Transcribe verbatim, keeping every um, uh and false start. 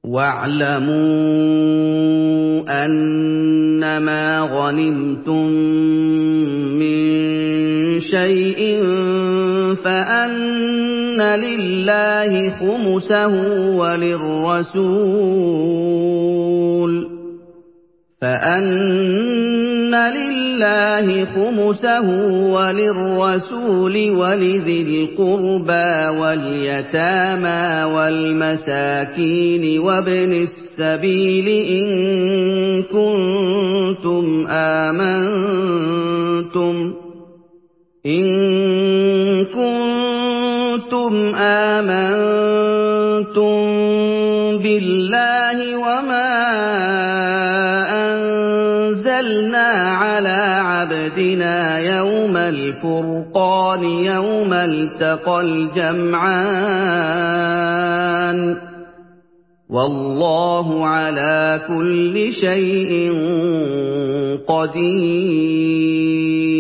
وَاعْلَمُوا أَنَّمَا غَنِمْتُم مِّن شَيْءٍ فَأَنَّ لِلَّهِ خُمُسَهُ وَلِلرَّسُولِ فَأَنَّ لِلَّهِ خُمُسَهُ وَلِلرَّسُولِ وَلِذِي الْقُرْبَىٰ وَالْيَتَامَىٰ وَالْمَسَاكِينِ وَابْنِ السَّبِيلِ إِن كُنتُمْ آمَنتُمْ إِن كُنتُمْ آمَنتُم بِاللَّهِ وَمَا أَنزَلْنَا عَلَىٰ عَبْدِنَا يَوْمَ الْفُرْقَانِ يَوْمَ الْتَقَى الْجَمْعَانِ ۗ وَاللَّهُ عَلَىٰ كُلِّ شَيْءٍ قَدِيرٌ